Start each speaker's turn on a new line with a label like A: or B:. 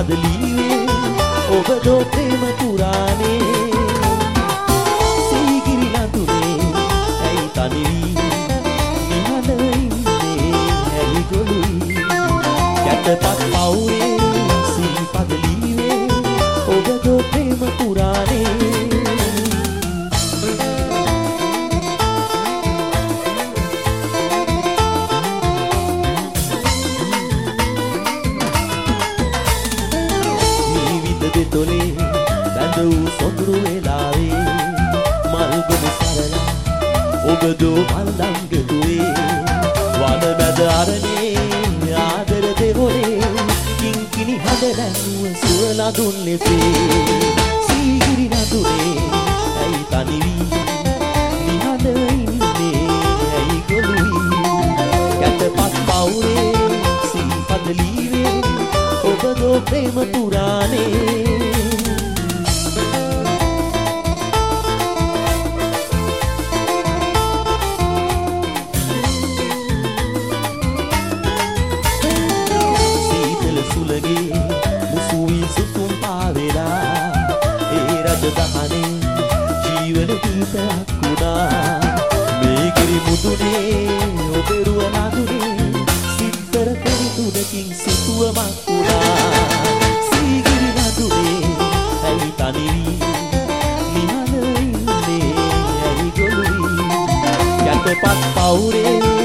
A: පදලීවේ ඔබ දෝ ප්‍රේම පුරානේ සීගිරි නදුනේ ඇයි තනිවී නිහඬ ඉන්නේ ඇයි ගොළුයි යටපත් පවුරේ සී පදලීවේ ඔබ දෝ ප්‍රේම පුරානේ තොලේ බැඳ වූ සොඳුරු වෙලාවේ මල්ගොඩ සරලා ඔබ දෝ මල්ලංගතුවේ වන මැද අරනේ ආදර දෙවොලේ කිංකිණි හඬ නැන්නුව සුවලා දුන් ලෙසේ සීගිරි නදුනේ ඇයි තනිවී නිහඬ ඉන්නේ ඇයි ගොළුයි යටපත් පවුරේ සී පදලීවේ ඔබ දෝ ප්‍රේම පුරානේ සුලගේ මුසුවී සුසුම් පාවෙලා ඒ රජ දහනේ ජීවන ගීතයක් වුණා මේ ගිරි මුදුනේ ඔබෙරුව නදුනේ සිත්තර පෙරිතුඩකින් සිතුවමක් වුණා සීගිරි නදුනේ ඇයි තනිවී නිහඬ ඉන්නේ ඇයි ගොළුයි යටපත් පවුරේ